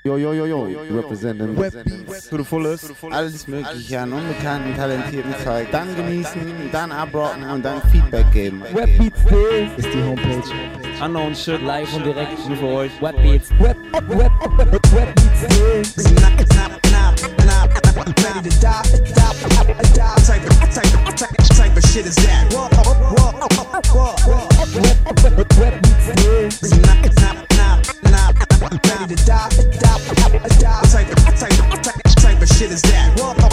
Yo, yo, yo, yo, representing Webbeats to the fullest. Alles Mögliche an unbekannten, talentierten Zeug. Dann genießen, dann abrocken und dann Feedback geben. Webbeats ist die Homepage. Unknown Shit, live und direkt nur für euch. Webbeats. Webbeats ready to die. Type of shit is that. Webbeats ready to die. Type of shit is that.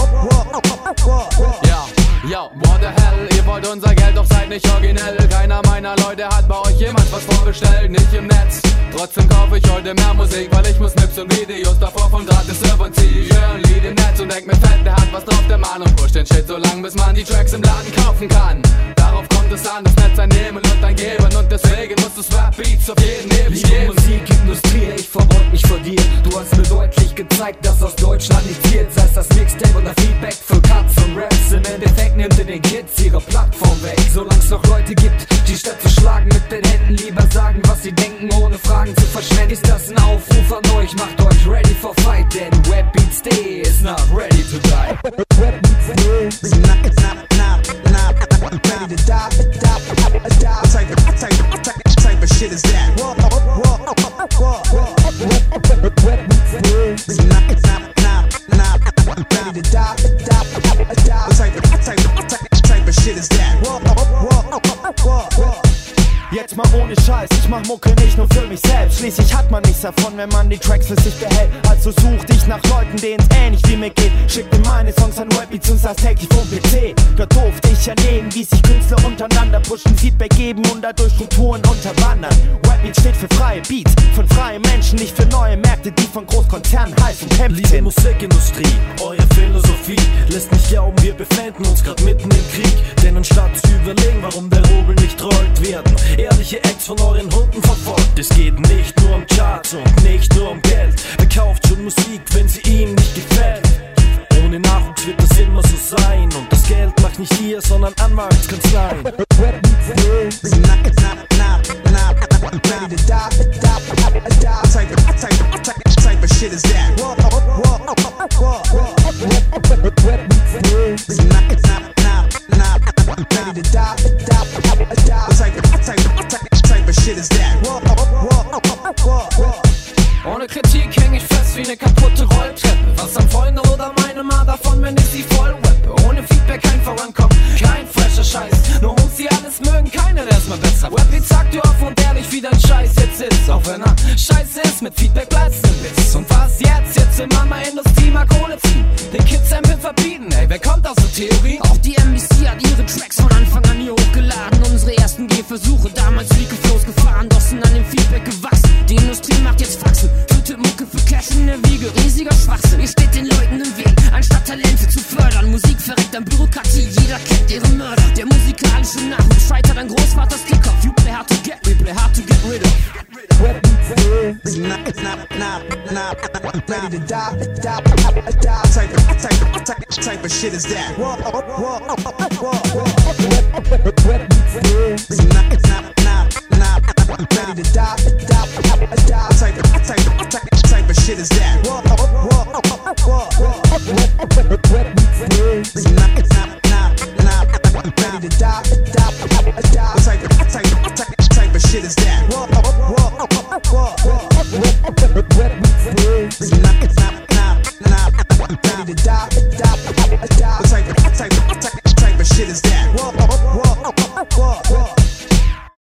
Yo, what the hell, ihr wollt unser Geld, doch seid nicht originell. Keiner meiner Leute hat bei euch jemals was vorbestellt, nicht im Netz. Trotzdem kaufe ich heute mehr Musik, weil ich muss Nips und Videos davor von gratis Server und zieh. Ich höre ein Lied im Netz und denk mir fett, der hat was drauf, der Mann, und push den Shit so lang, bis man die Tracks im Laden kaufen kann. Darauf kommt es an, das Netz ein Nehmen und ein Geben, und deswegen musst du's Rap-Beats auf jeden ewig geben. Musikindustrie, ich verbeug mich vor dir. Du hast mir deutlich gezeigt, dass aus Deutschland nichts wird. Sei es das Mixtape oder Feedback für Cuts und Raps. Im Endeffekt nimmt ihr den Kids ihre Plattform weg. Solang's noch Leute gibt, die statt zu schlagen mit den Händen lieber sagen, was sie denken, ohne Fragen zu verschwenden. Ist das ein Aufruf an euch? Macht euch ready for fight, denn Webbeats Day is not ready to die. Webbeats is not ready to die. Type of shit is that. Webbeats is not ready to die. Type of shit is that. Jetzt mal ohne Scheiß, ich mach Mucke nicht nur für mich selbst. Schließlich hat man nichts davon, wenn man die Tracks für sich behält. Also such dich nach Leuten, denen's ähnlich wie mir geht. Schick dir meine Songs an Webbeats und saß täglich vom PC. Dort durfte ich erleben, wie sich Künstler untereinander pushen, Feedback geben und dadurch Strukturen unterwandern. Webbeats steht für freie Beats, von freien Menschen, nicht für neue Märkte, die von Großkonzernen heißen kämpfen. Liebe Musikindustrie, eure Philosophie lässt mich glauben, wir befinden uns grad mitten im Krieg. Denn anstatt zu überlegen, warum der Rubel nicht rollt, werden ehrliche Acts von euren Hunden verfolgt. Es geht nicht nur um Charts und nicht nur um Geld. Wer kauft schon Musik, wenn sie ihm nicht gefällt? Ohne Nachwuchs wird das immer so sein. Und das Geld macht nicht ihr, sondern Anwaltskanzleien. Webbeats is not ready to die. Type of shit is that. Webbeats is not ready to die. Type of shit is that. Ohne Kritik häng ich fest wie ne kaputte Rolltreppe. Was haben Freunde oder meine Ma davon, wenn ich sie voll rappe? Ohne Feedback kein Vorankommen, kein fresher Scheiß. Nur Jungs, die alles mögen, keiner, der ist mal besser. Webbeats sagt dir offen und ehrlich, wie dein Scheiß jetzt ist. Auch wenn er scheiße ist, mit Feedback bleibt's ne Witz. Und was jetzt? Jetzt will Mama-Industrie mal Kohle ziehen. Den Kids Sample verbieten, ey, wer kommt aus der Theorie? Auch die MBC hat ihre Tracks von Anfang an hier hochgeladen. Unsere ersten Gehversuche, damals Fliegefloß gefahren, doch sind an dem Feedback gewachsen. Die Industrie macht jetzt Faxen, tötet Mucke für Cash in der Wiege, riesiger Schwachsinn. Ihr steht den Leuten im Weg, anstatt Talente zu fördern. Musik verreckt an Bürokratie, jeder kennt ihren Mörder. Der musikalische Nachwuchs scheitert an Großvaters Kickoff. You play hard to get, we play hard to get rid of. Webbeats is not ready to die. Type of shit is that. Webbeats is not ready to die. Type of shit is that. Webbeats is not ready to die. Type of shit is that. Webbeats is not ready to die. Type of shit is that.